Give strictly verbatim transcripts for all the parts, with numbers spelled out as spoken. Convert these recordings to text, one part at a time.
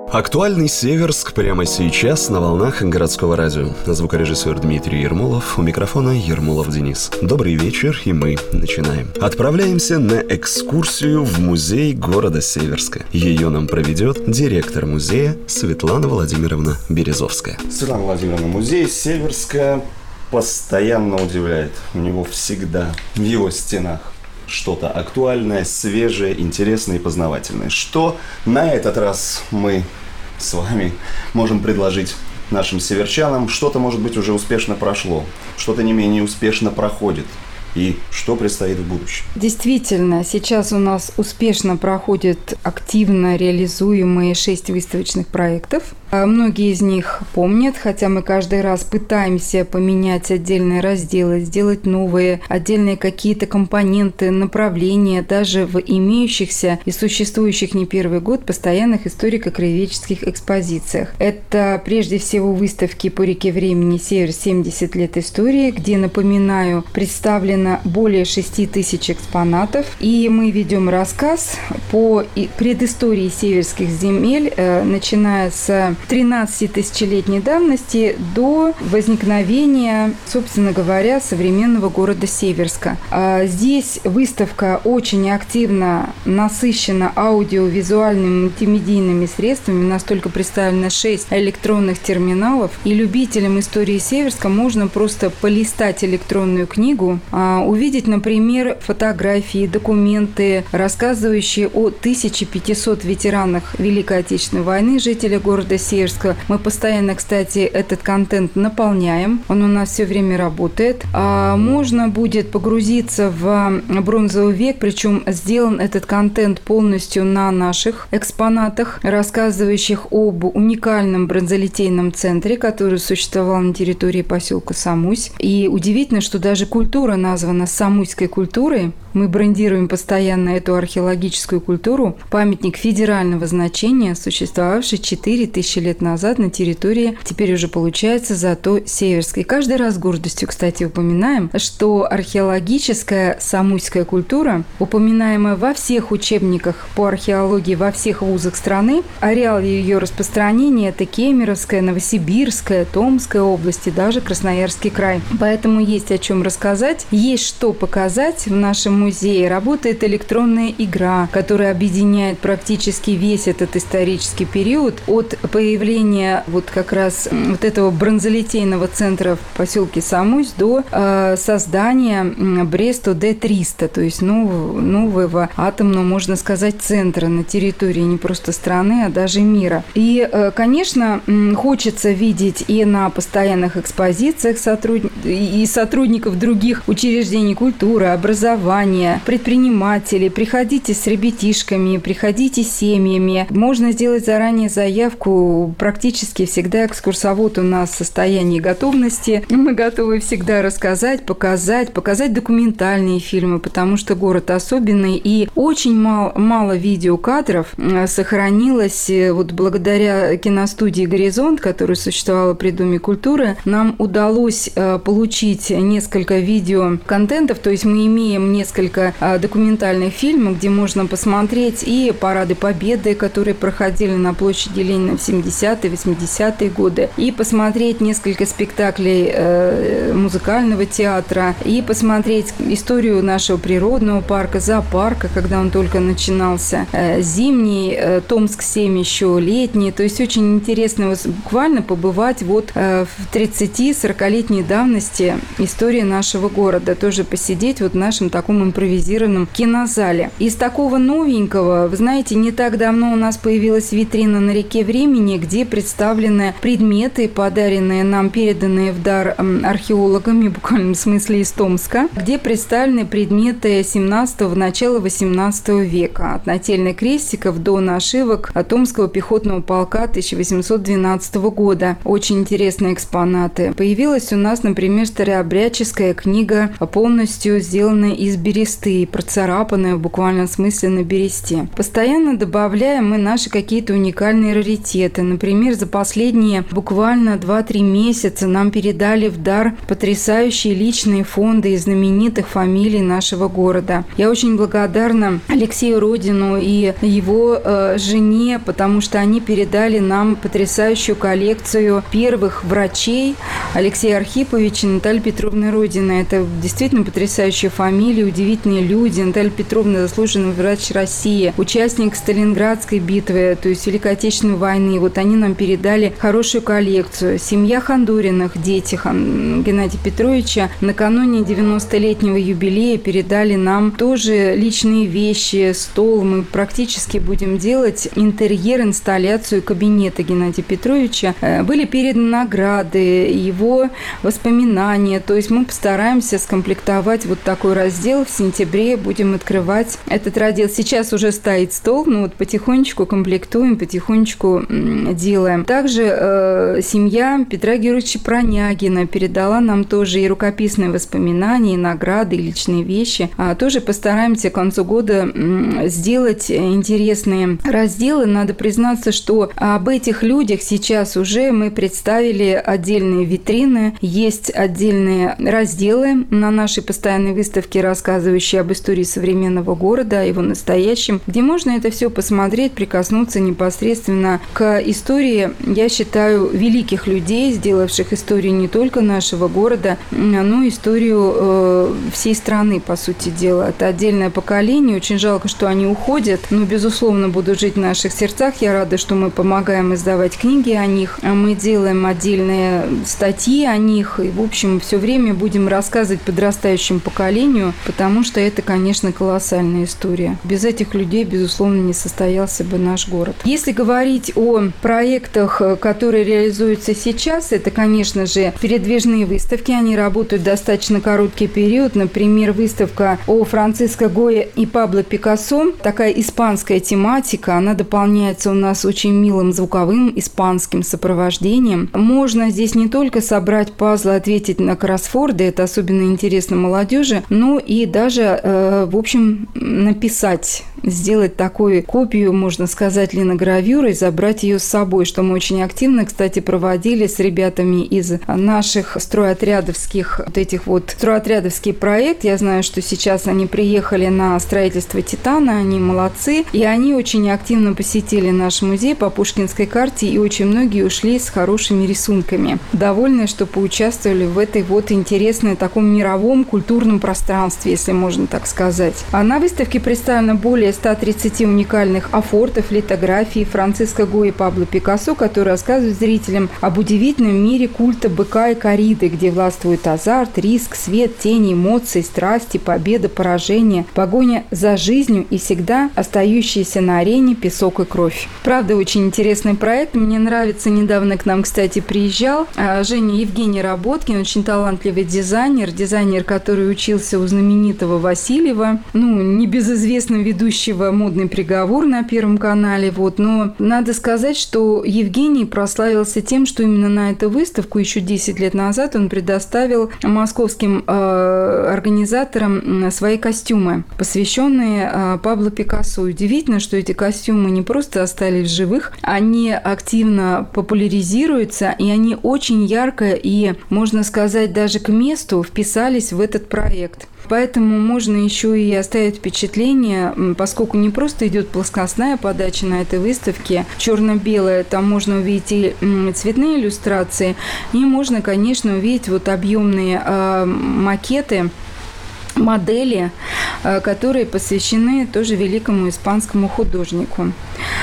Актуальный Северск прямо сейчас на волнах городского радио. Звукорежиссер Дмитрий Ермолов, у микрофона Ермолов Денис. Добрый вечер, и мы начинаем. Отправляемся на экскурсию в музей города Северска. Ее нам проведет директор музея Светлана Владимировна Березовская. Светлана Владимировна, музей Северска постоянно удивляет. У него всегда в его стенах что-то актуальное, свежее, интересное и познавательное. Что на этот раз мы с вами можем предложить нашим северчанам? Что-то, может быть, уже успешно прошло, что-то не менее успешно проходит. И что предстоит в будущем? Действительно, сейчас у нас успешно проходят активно реализуемые шесть выставочных проектов. Многие из них помнят, хотя мы каждый раз пытаемся поменять отдельные разделы, сделать новые, отдельные какие-то компоненты, направления, даже в имеющихся и существующих не первый год постоянных историко-краеведческих экспозициях. Это прежде всего выставки по реке времени «Север. семьдесят лет истории», где, напоминаю, представлены более шести тысяч экспонатов. И мы ведем рассказ по предыстории северских земель, начиная с тринадцатитысячелетней давности до возникновения, собственно говоря, современного города Северска. Здесь выставка очень активно насыщена аудиовизуальными мультимедийными средствами. У нас только представлено шесть электронных терминалов. И любителям истории Северска можно просто полистать электронную книгу, увидеть, например, фотографии, документы, рассказывающие о тысяче пятисот ветеранах Великой Отечественной войны, жителях города Северска. Мы постоянно, кстати, этот контент наполняем. Он у нас все время работает. А можно будет погрузиться в бронзовый век, причем сделан этот контент полностью на наших экспонатах, рассказывающих об уникальном бронзолитейном центре, который существовал на территории поселка Самусь. И удивительно, что даже культура названа самуйской культурой. Мы брендируем постоянно эту археологическую культуру. Памятник федерального значения, существовавший четыре тысячи лет назад на территории, теперь уже получается, зато Северской. Каждый раз с гордостью, кстати, упоминаем, что археологическая самуйская культура, упоминаемая во всех учебниках по археологии во всех вузах страны, ареал ее распространения – это Кемеровская, Новосибирская, Томская области, даже Красноярский край. Поэтому есть о чем рассказать, есть что показать в нашем музее. Работает электронная игра, которая объединяет практически весь этот исторический период от появления вот как раз вот этого бронзолитейного центра в поселке Самусь до э, создания Бресто Д триста, то есть нового, нового атомного, можно сказать, центра на территории не просто страны, а даже мира. И, э, конечно, хочется видеть и на постоянных экспозициях сотруд... и сотрудников других учреждений культуры, образования, предпринимателей. Приходите с ребятишками, приходите с семьями. Можно сделать заранее заявку. Практически всегда экскурсовод у нас в состоянии готовности. Мы готовы всегда рассказать, показать, показать документальные фильмы, потому что город особенный. И очень мало, мало видеокадров сохранилось вот благодаря киностудии «Горизонт», которая существовала при Доме культуры. Нам удалось получить несколько видеоконтентов, то есть мы имеем несколько документальных фильмов, где можно посмотреть и парады Победы, которые проходили на площади Ленина в семидесятые, восьмидесятые годы, и посмотреть несколько спектаклей э, музыкального театра, и посмотреть историю нашего природного парка, зоопарка, когда он только начинался, э, зимний, э, Томск семь еще летний, то есть очень интересно буквально побывать вот э, в тридцати-сорокалетней давности истории нашего города, тоже посидеть вот в нашем таком импровизированном кинозале. Из такого новенького, вы знаете, не так давно у нас появилась витрина на реке времени, где представлены предметы, подаренные нам, переданные в дар археологами, в буквальном смысле из Томска, где представлены предметы семнадцатого, начала восемнадцатого века, от нательных крестиков до нашивок Томского пехотного полка тысяча восемьсот двенадцатого года. Очень интересные экспонаты. Появилась у нас, например, например, старообрядческая книга, полностью сделанная из бересты, процарапанная в буквальном смысле на бересте. Постоянно добавляем мы наши какие-то уникальные раритеты. Например, за последние буквально два-три месяца нам передали в дар потрясающие личные фонды из знаменитых фамилий нашего города. Я очень благодарна Алексею Родину и его э, жене, потому что они передали нам потрясающую коллекцию первых врачей Алексея Архиповича и Натальи Петровны Родина. Это действительно потрясающие фамилии, удивительные люди. Наталья Петровна – заслуженный врач России, участник Сталинградской битвы, то есть Великой Отечественной войны. Вот они нам передали хорошую коллекцию. Семья Хандуриных, дети Геннадия Петровича, накануне девяностолетнего юбилея передали нам тоже личные вещи, стол. Мы практически будем делать интерьер, инсталляцию кабинета Геннадия Петровича. Были переданы награды, его воспоминания. То есть мы постараемся скомплектовать вот такой раздел. В сентябре будем открывать этот раздел. Сейчас уже стоит стол, но вот потихонечку комплектуем, потихонечку делаем. Также э, семья Петра Георгиевича Пронягина передала нам тоже и рукописные воспоминания, и награды, и личные вещи. А тоже постараемся к концу года сделать интересные разделы. Надо признаться, что об этих людях сейчас уже мы представили отдельные витрины, есть отдельные разделы на нашей постоянной выставке, рассказывающие об истории современного города, о его настоящем, где можно это все посмотреть, прикоснуться непосредственно к истории, я считаю, великих людей, сделавших историю не только нашего города, но и историю э, всей страны, по сути дела. Это отдельное поколение, очень жалко, что они уходят, но, безусловно, будут жить в наших сердцах. Я рада, что мы помогаем издавать книги о них, мы делаем отдельные статьи о них, и, в общем, все время будем рассказывать подрастающему поколению, потому что это, конечно, колоссальная история. Без этих людей, безусловно, не состоялся бы наш город. Если говорить о проектах, которые реализуются сейчас, это, конечно же, передвижные выставки. Они работают достаточно короткий период. Например, выставка о Франциско Гойя и Пабло Пикассо. Такая испанская тематика. Она дополняется у нас очень милым звуковым испанским сопровождением. Можно здесь не только собрать пазлы, ответить на кроссворды, это особенно интересно молодежи, но и даже, э, в общем, написать, сделать такую копию, можно сказать, линогравюры и забрать ее с собой, что мы очень активно, кстати, проводили с ребятами из наших стройотрядовских, вот этих вот стройотрядовский проект. Я знаю, что сейчас они приехали на строительство Титана, они молодцы, и они очень активно посетили наш музей по Пушкинской карте, и очень многие ушли с хорошими рисунками. Довольны, что поучаствовали в этой вот интересной таком мировом культурном пространстве, если можно так сказать. А на выставке представлено более ста тридцати уникальных афортов, литографий Франциско Гойя и Пабло Пикассо, которые рассказывают зрителям об удивительном мире культа быка и кориды, где властвует азарт, риск, свет, тени, эмоции, страсти, победа, поражение, погоня за жизнью и всегда остающиеся на арене песок и кровь. Правда, очень интересный проект. Мне нравится. Недавно к нам, кстати, приезжал Женя Евгений Работкин, очень талантливый дизайнер, дизайнер, который учился у знаменитого Васильева, ну, небезызвестного ведущего «Модный приговор» на Первом канале. Вот. Но надо сказать, что Евгений прославился тем, что именно на эту выставку еще десять лет назад он предоставил московским э, организаторам свои костюмы, посвященные э, Пабло Пикассо. Удивительно, что эти костюмы не просто остались в живых, они активно популяризируются, и они очень ярко и, можно сказать, даже к месту вписались в этот проект. Поэтому можно еще и оставить впечатление, поскольку не просто идет плоскостная подача на этой выставке, черно-белая, там можно увидеть и цветные иллюстрации, и можно, конечно, увидеть вот объемные э, макеты, модели, которые посвящены тоже великому испанскому художнику.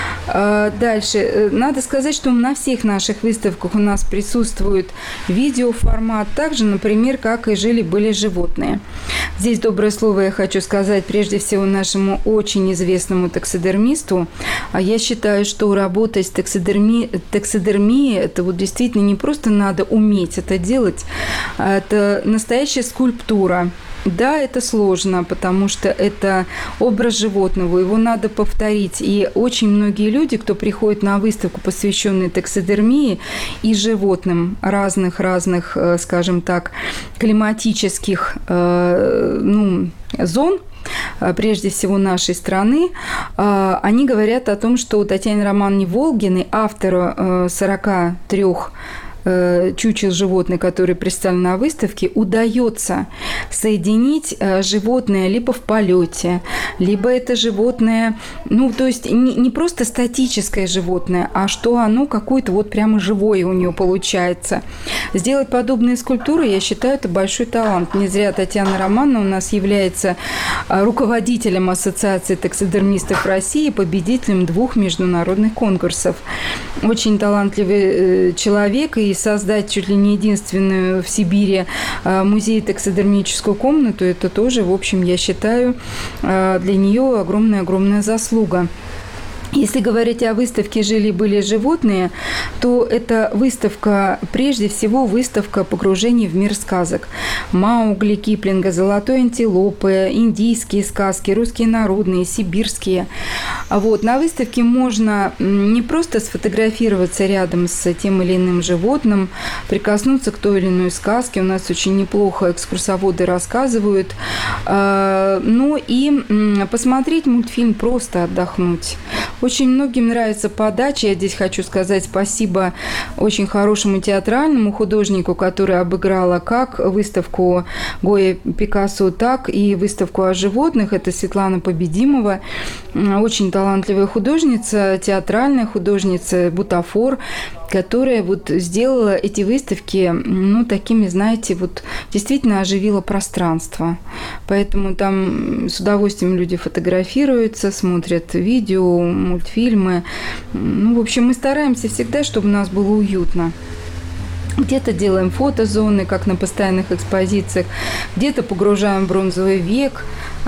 Дальше. Надо сказать, что на всех наших выставках у нас присутствует видеоформат, также, например, как и «Жили-были животные». Здесь доброе слово я хочу сказать прежде всего нашему очень известному таксидермисту. Я считаю, что работать с таксидерми... таксидермией, это вот действительно не просто надо уметь это делать, это настоящая скульптура. Да, это сложно, потому что это образ животного, его надо повторить. И очень многие люди, кто приходит на выставку, посвященную таксидермии и животным разных-разных, скажем так, климатических, ну, зон, прежде всего нашей страны, они говорят о том, что Татьяне Романовне Волгиной, автору сорока трёх чучел животных, которые представлены на выставке, удается соединить животное либо в полете, либо это животное, ну, то есть не, не просто статическое животное, а что оно какое-то вот прямо живое у нее получается. Сделать подобные скульптуры, я считаю, это большой талант. Не зря Татьяна Романовна у нас является руководителем Ассоциации таксидермистов России, победителем двух международных конкурсов. Очень талантливый человек, и создать чуть ли не единственную в Сибири музей таксидермическую комнату, это тоже, в общем, я считаю, для нее огромная-огромная заслуга. Если говорить о выставке «Жили-были животные», то это выставка, прежде всего, выставка погружения в мир сказок. Маугли, Киплинга, «Золотой антилопы», индийские сказки, русские народные, сибирские. Вот. На выставке можно не просто сфотографироваться рядом с тем или иным животным, прикоснуться к той или иной сказке. У нас очень неплохо экскурсоводы рассказывают. Но и посмотреть мультфильм, просто отдохнуть. Очень многим нравится подача. Я здесь хочу сказать спасибо очень хорошему театральному художнику, который обыграла как выставку Гоя Пикассо, так и выставку о животных. Это Светлана Победимова. Очень талантливая художница, театральная художница, бутафор, которая вот сделала эти выставки, ну, такими, знаете, вот действительно оживила пространство. Поэтому там с удовольствием люди фотографируются, смотрят видео, мультфильмы. Ну, в общем, мы стараемся всегда, чтобы у нас было уютно. Где-то делаем фотозоны, как на постоянных экспозициях, где-то погружаем в бронзовый век,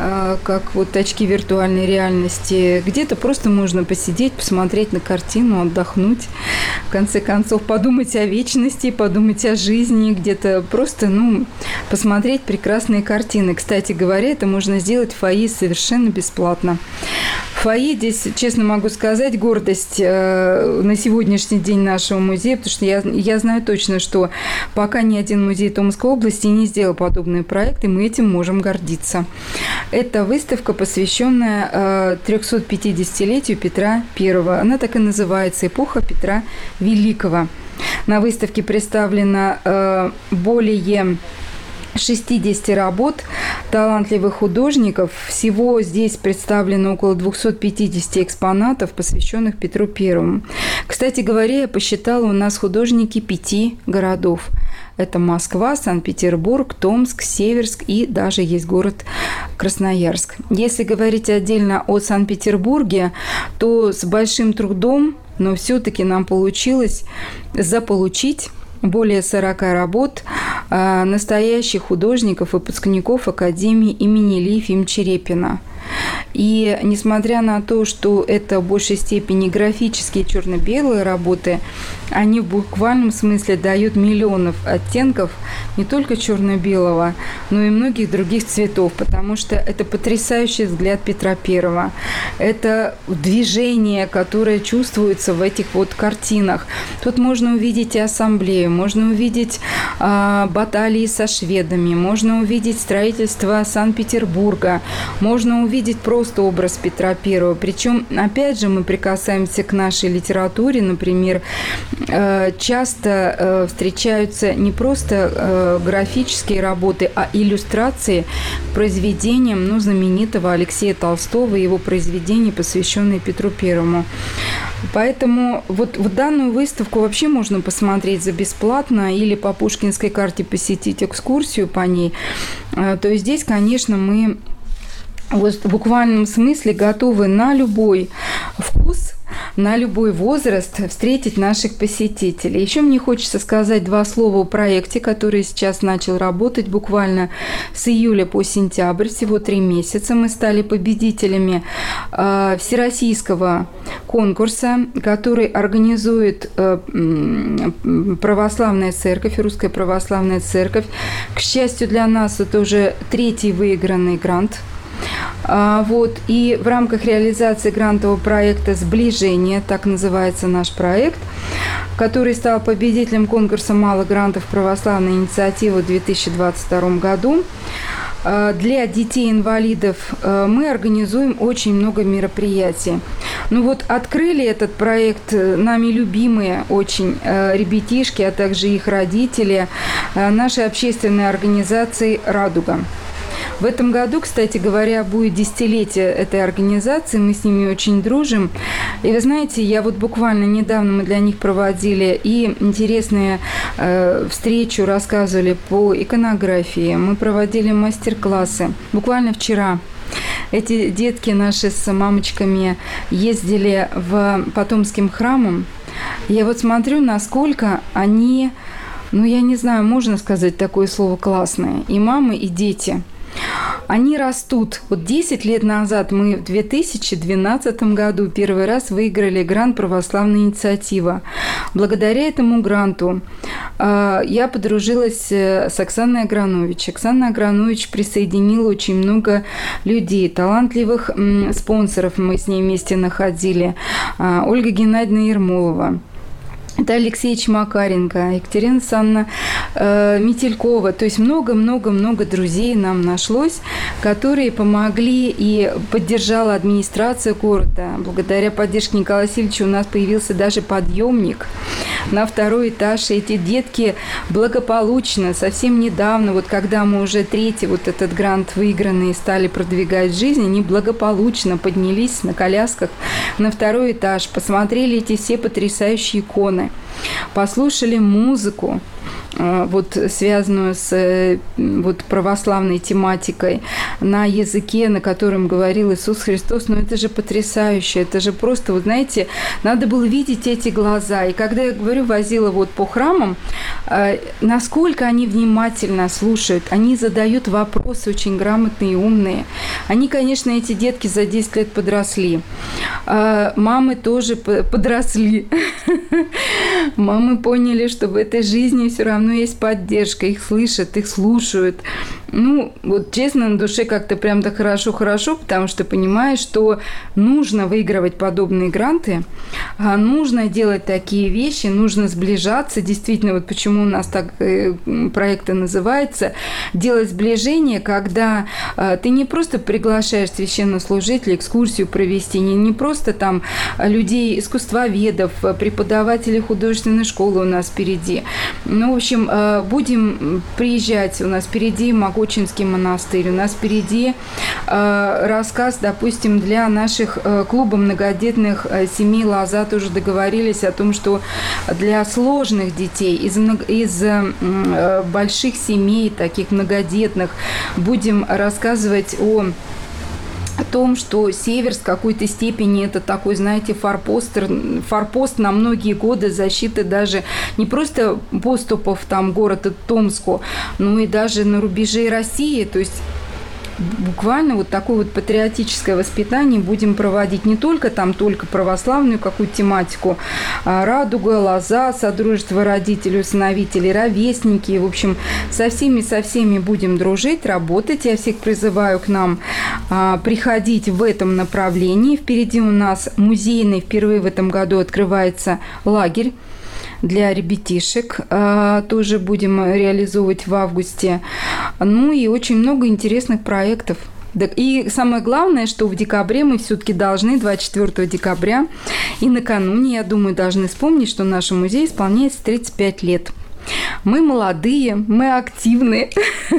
как вот очки виртуальной реальности, где-то просто можно посидеть, посмотреть на картину, отдохнуть, в конце концов подумать о вечности, подумать о жизни, где-то просто, ну, посмотреть прекрасные картины. Кстати говоря, это можно сделать в фойе совершенно бесплатно. Фойе здесь, честно могу сказать, гордость на сегодняшний день нашего музея, потому что я, я знаю точно, что пока ни один музей Томской области не сделал подобные проекты, мы этим можем гордиться. Это выставка, посвященная трехсотпятидесятилетию Петра Первого. Она так и называется «Эпоха Петра Великого». На выставке представлено более шестьдесят работ талантливых художников. Всего здесь представлено около двести пятьдесят экспонатов, посвященных Петру Первому. Кстати говоря, я посчитала, у нас художники пяти городов. Это Москва, Санкт-Петербург, Томск, Северск и даже есть город Красноярск. Если говорить отдельно о Санкт-Петербурге, то с большим трудом, но все-таки нам получилось заполучить более сорока работ э, настоящих художников, выпускников Академии имени Ильи Ефимовича Репина. И несмотря на то, что это в большей степени графические черно-белые работы, они в буквальном смысле дают миллионов оттенков не только черно-белого, но и многих других цветов, потому что это потрясающий взгляд Петра Первого. Это движение, которое чувствуется в этих вот картинах. Тут можно увидеть и ассамблею, можно увидеть э, баталии со шведами, можно увидеть строительство Санкт-Петербурга, можно увидеть просто образ Петра Первого. Причем, опять же, мы прикасаемся к нашей литературе. Например, часто встречаются не просто графические работы, а иллюстрации к произведениям, ну, знаменитого Алексея Толстого и его произведений, посвященные Петру Первому. Поэтому вот в данную выставку вообще можно посмотреть за бесплатно или по Пушкинской карте посетить экскурсию по ней. То есть здесь, конечно, мы в буквальном смысле готовы на любой вкус, на любой возраст встретить наших посетителей. Еще мне хочется сказать два слова о проекте, который сейчас начал работать буквально с июля по сентябрь, всего три месяца. Мы стали победителями э, всероссийского конкурса, который организует э, православная церковь, Русская православная церковь. К счастью для нас, это уже третий выигранный грант. А, вот, и в рамках реализации грантового проекта «Сближение», так называется наш проект, который стал победителем конкурса «Мало грантов. Православная инициатива» в две тысячи двадцать втором году, для детей-инвалидов мы организуем очень много мероприятий. Ну вот открыли этот проект нами любимые очень ребятишки, а также их родители нашей общественной организации «Радуга». В этом году, кстати говоря, будет десятилетие этой организации, мы с ними очень дружим. И вы знаете, я вот буквально недавно мы для них проводили и интересные э, встречу, рассказывали по иконографии, мы проводили мастер-классы. Буквально вчера эти детки наши с мамочками ездили в Потомским храмом. Я вот смотрю, насколько они, ну я не знаю, можно сказать такое слово, классные, и мамы, и дети. Они растут. Вот десять лет назад мы в две тысячи двенадцатом году первый раз выиграли грант «Православная инициатива». Благодаря этому гранту э, я подружилась с Оксаной Агранович. Оксана Агранович присоединила очень много людей, талантливых м, спонсоров мы с ней вместе находили. Э, Ольга Геннадьевна Ермолова. Это Алексеевич Макаренко, Екатерина Александровна э, Метелькова. То есть много-много-много друзей нам нашлось, которые помогли и поддержала администрация города. Благодаря поддержке Николая Васильевича у нас появился даже подъемник на второй этаж. И эти детки благополучно, совсем недавно, вот когда мы уже третий вот этот грант выигранный стали продвигать в жизнь, они благополучно поднялись на колясках на второй этаж, посмотрели эти все потрясающие иконы, послушали музыку, вот, связанную с вот, православной тематикой на языке, на котором говорил Иисус Христос. Но это же потрясающе, это же просто, вот знаете, надо было видеть эти глаза. И когда я говорю, возила вот по храмам, насколько они внимательно слушают, они задают вопросы очень грамотные и умные. Они, конечно, эти детки за десять лет подросли. Мамы тоже подросли. Мамы поняли, что в этой жизни все равно есть поддержка, их слышат, их слушают. Ну, вот честно, на душе как-то прям так хорошо-хорошо, потому что понимаешь, что нужно выигрывать подобные гранты, а нужно делать такие вещи, нужно сближаться. Действительно, вот почему у нас так э, проект и называется, делать сближение, когда э, ты не просто приглашаешь священнослужителей экскурсию провести, не, не просто там людей, искусствоведов, преподавателей художественной школы у нас впереди. Ну, в общем, э, будем приезжать, у нас впереди Могочинский монастырь, у нас впереди э, рассказ, допустим, для наших э, клуба многодетных э, семей «Лоза» тоже договорились о том, что для сложных детей из, из э, больших семей, таких многодетных, будем рассказывать о о том, что Северск в какой-то степени это такой, знаете, форпост, форпост на многие годы защиты даже не просто поступов там города Томску, но и даже на рубеже России. То есть буквально вот такое вот патриотическое воспитание будем проводить не только там, только православную какую-то тематику, а «Радуга», «Лоза», «Содружество родителей, усыновителей», «Ровесники». В общем, со всеми, со всеми будем дружить, работать. Я всех призываю к нам а, приходить в этом направлении. Впереди у нас музейный, впервые в этом году открывается лагерь для ребятишек, тоже будем реализовывать в августе. Ну и очень много интересных проектов. И самое главное, что в декабре мы все-таки должны, двадцать четвёртого декабря, и накануне, я думаю, должны вспомнить, что нашему музею исполняется тридцать пять лет. Мы молодые, мы активные,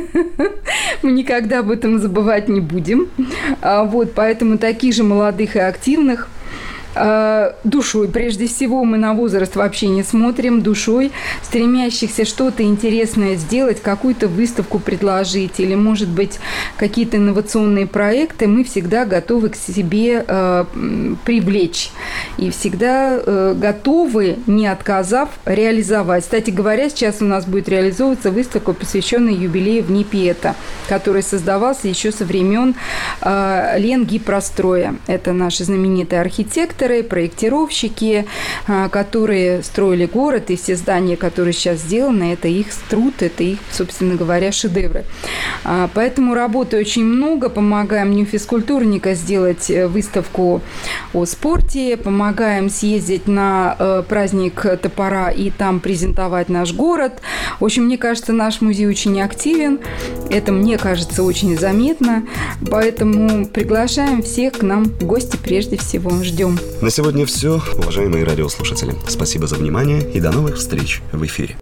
мы никогда об этом забывать не будем. Вот, поэтому таких же молодых и активных душой. Прежде всего, мы на возраст вообще не смотрим, душой, стремящихся что-то интересное сделать, какую-то выставку предложить или, может быть, какие-то инновационные проекты, мы всегда готовы к себе э, привлечь и всегда э, готовы, не отказав, реализовать. Кстати говоря, сейчас у нас будет реализовываться выставка, посвященная юбилею в НИПИЭТА, который создавался еще со времен э, Ленгипростроя. Это наши знаменитые архитекторы, проектировщики, э, которые строили город, и все здания, которые сейчас сделаны, это их труд, это их, собственно говоря, шедевры. Э, поэтому работы очень много. Помогаем Дню физкультурника сделать выставку о спорте, помогаем съездить на э, праздник топора и там презентовать наш город. В общем, мне кажется, наш музей очень активен. Это, мне кажется, очень заметно. Поэтому приглашаем всех к нам в гости прежде всего. Ждем. На сегодня все, уважаемые радиослушатели. Спасибо за внимание и до новых встреч в эфире.